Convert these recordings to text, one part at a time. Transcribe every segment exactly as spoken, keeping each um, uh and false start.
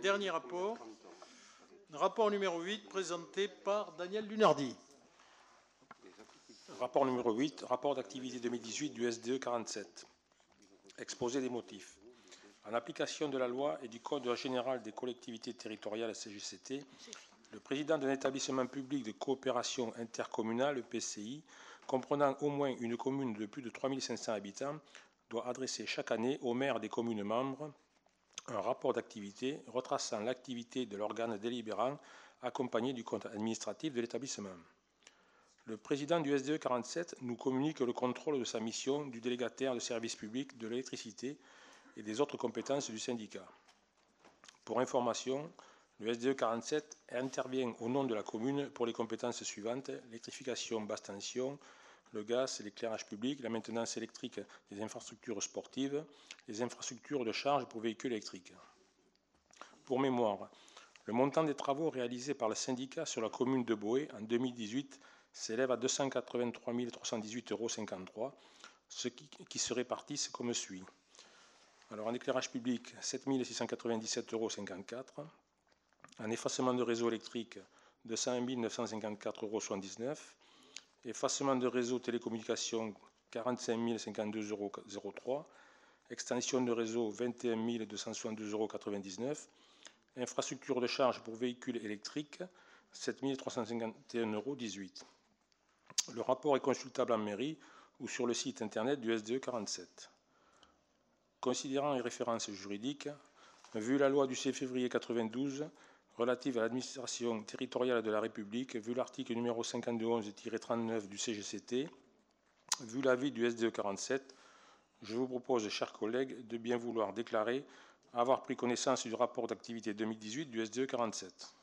dernier rapport, rapport numéro huit, présenté par Daniel Lunardi. Rapport numéro huit, rapport d'activité deux mille dix-huit du S D E quarante-sept. Exposé des motifs. En application de la loi et du Code général des collectivités territoriales C G C T, le président d'un établissement public de coopération intercommunale, E P C I, comprenant au moins une commune de plus de trois mille cinq cents habitants, doit adresser chaque année au maire des communes membres un rapport d'activité retraçant l'activité de l'organe délibérant accompagné du compte administratif de l'établissement. Le président du S D E quarante-sept nous communique le contrôle de sa mission du délégataire de service public de l'électricité et des autres compétences du syndicat. Pour information, le S D E quarante-sept intervient au nom de la commune pour les compétences suivantes: l'électrification basse tension, le gaz, l'éclairage public, la maintenance électrique des infrastructures sportives, les infrastructures de charge pour véhicules électriques. Pour mémoire, le montant des travaux réalisés par le syndicat sur la commune de Boë en deux mille dix-huit s'élève à deux cent quatre-vingt-trois mille trois cent dix-huit euros cinquante-trois, ce qui, qui se répartissent comme suit. Alors en éclairage public, sept mille six cent quatre-vingt-dix-sept euros cinquante-quatre, en effacement de réseau électrique, deux cent un mille neuf cent cinquante-quatre euros soixante-dix-neuf, effacement de réseau télécommunications, quarante-cinq mille cinquante-deux euros zéro trois, extension de réseau, vingt et un mille deux cent soixante-douze euros quatre-vingt-dix-neuf, infrastructure de charge pour véhicules électriques, sept mille trois cent cinquante et un euros dix-huit. Le rapport est consultable en mairie ou sur le site internet du S D E quarante-sept. Considérant les références juridiques, vu la loi du six février quatre-vingt-douze relative à l'administration territoriale de la République, vu l'article numéro cinquante-deux onze tiret trente-neuf du C G C T, vu l'avis du S D E quarante-sept, je vous propose, chers collègues, de bien vouloir déclarer avoir pris connaissance du rapport d'activité deux mille dix-huit du S D E quarante-sept.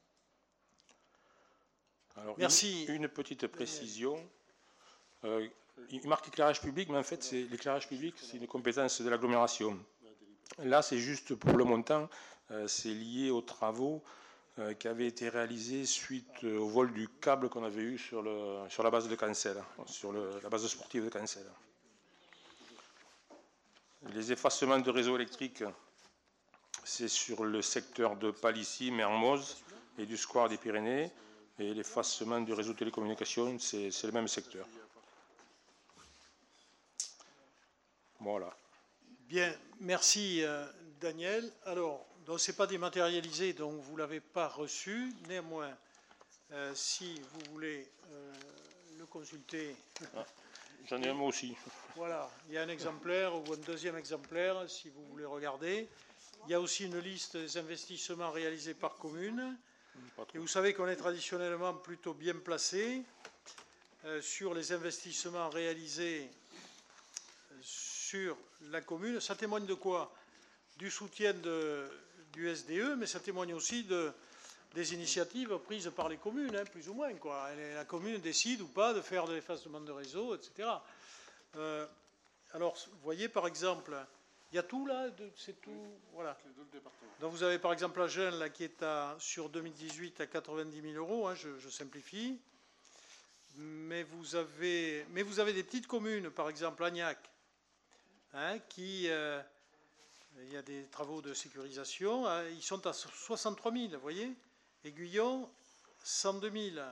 Alors, Merci. Une, une petite précision. Euh, il marque éclairage public, mais en fait, l'éclairage public, c'est une compétence de l'agglomération. Là, c'est juste pour le montant, euh, c'est lié aux travaux euh, qui avaient été réalisés suite au vol du câble qu'on avait eu sur, le, sur la base de Cancel, sur le, la base sportive de Cancel. Les effacements de réseau électrique, c'est sur le secteur de Palissy, Mermoz et du square des Pyrénées. Et l'effacement du réseau de télécommunications, c'est le même secteur. Voilà. Bien, merci euh, Daniel. Alors, ce n'est pas dématérialisé, donc vous ne l'avez pas reçu. Néanmoins, euh, si vous voulez euh, le consulter... Ah, j'en ai un moi aussi. Voilà, il y a un exemplaire ou un deuxième exemplaire, si vous voulez regarder. Il y a aussi une liste des investissements réalisés par commune. Et vous savez qu'on est traditionnellement plutôt bien placé euh, sur les investissements réalisés sur la commune. Ça témoigne de quoi? Du soutien de, du S D E, mais ça témoigne aussi de, des initiatives prises par les communes, hein, plus ou moins, quoi. La commune décide ou pas de faire de l'effacement de réseau, et cetera. Euh, alors, vous voyez, par exemple, il y a tout là, c'est tout, voilà. Donc vous avez par exemple Agen là qui est à, sur deux mille dix-huit à quatre-vingt-dix mille euros, hein, je, je simplifie. Mais vous avez, mais vous avez des petites communes, par exemple Agnac, hein, qui, euh, il y a des travaux de sécurisation, hein, ils sont à soixante-trois mille, vous voyez. Aiguillon, cent deux mille.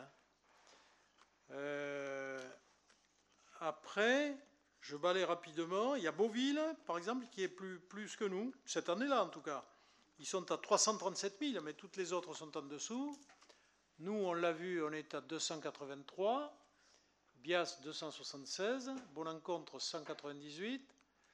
Euh, après, je balaye rapidement, il y a Beauville, par exemple, qui est plus, plus que nous, cette année-là en tout cas. Ils sont à trois cent trente-sept mille, mais toutes les autres sont en dessous. Nous, on l'a vu, on est à deux cent quatre-vingt-trois. Bias, deux cent soixante-seize. Bonencontre, cent quatre-vingt-dix-huit.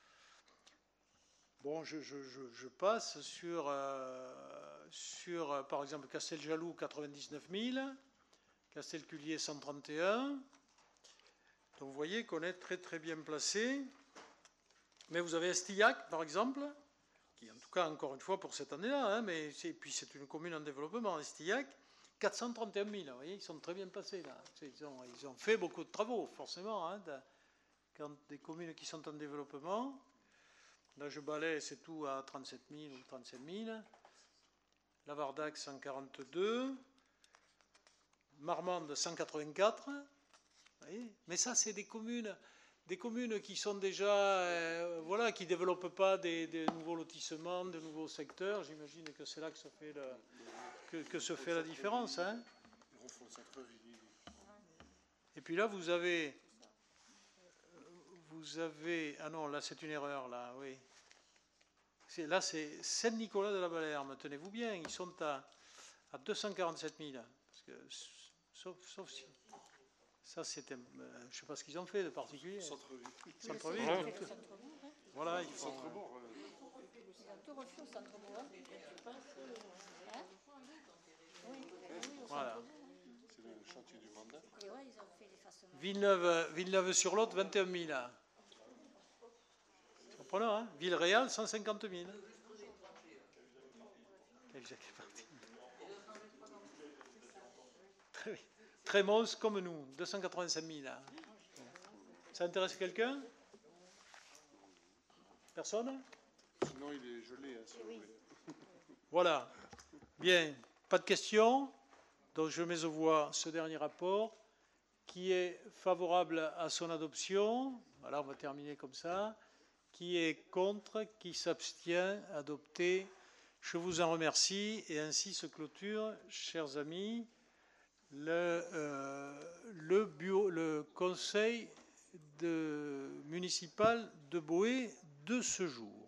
Bon, je, je, je, je passe sur, euh, sur, par exemple, Casteljaloux, quatre-vingt-dix-neuf mille. Castelculier, cent trente et un. Donc vous voyez qu'on est très très bien placé. Mais vous avez Estillac, par exemple, qui en tout cas, encore une fois, pour cette année-là, hein, mais puis c'est une commune en développement, Estillac, quatre cent trente et un mille, vous voyez, ils sont très bien placés là. Ils ont, ils ont fait beaucoup de travaux, forcément, hein, de, quand des communes qui sont en développement. Là, je balaye, c'est tout à trente-sept mille ou trente-sept mille. Lavardac, cent quarante-deux. Marmande, cent quatre-vingt-quatre. Vous voyez, mais ça, c'est des communes des communes qui sont déjà, euh, voilà, qui ne développent pas des, des nouveaux lotissements, de nouveaux secteurs. J'imagine que c'est là que se fait, le, que, que se fait la différence. Hein. Et puis là, vous avez, vous avez, ah non, là c'est une erreur, là, oui. Là, c'est Saint-Nicolas-de-la-Balerme. Tenez-vous bien, ils sont à, à deux cent quarante-sept mille. Parce que, sauf, sauf si. Ça, c'était. Euh, je ne sais pas ce qu'ils ont fait de particulier. Centre-ville. Centre-ville. Ouais. Voilà, ils font. Centre-bourg. Euh... Ils ont tout refait au centre-bourg. Hein? Oui, oui, au Voilà. C'est le chantier du mandat. Et ouais, ils ont fait l'effacement. Villeneuve, Villeneuve-sur-Lot, vingt et un mille. Comprenons, hein. Villeréal, cent cinquante mille. Très, très monstre comme nous, deux cent quatre-vingt-cinq mille. Ça intéresse quelqu'un? Personne? Sinon, il est gelé. Hein, si vous voulez. Voilà. Bien. Pas de questions. Donc, je mets aux voix ce dernier rapport qui est favorable à son adoption. Voilà, on va terminer comme ça. Qui est contre, qui s'abstient, adopté. Je vous en remercie et ainsi se clôture, chers amis, le, euh, le, bureau, le conseil de, municipal de Boë de ce jour.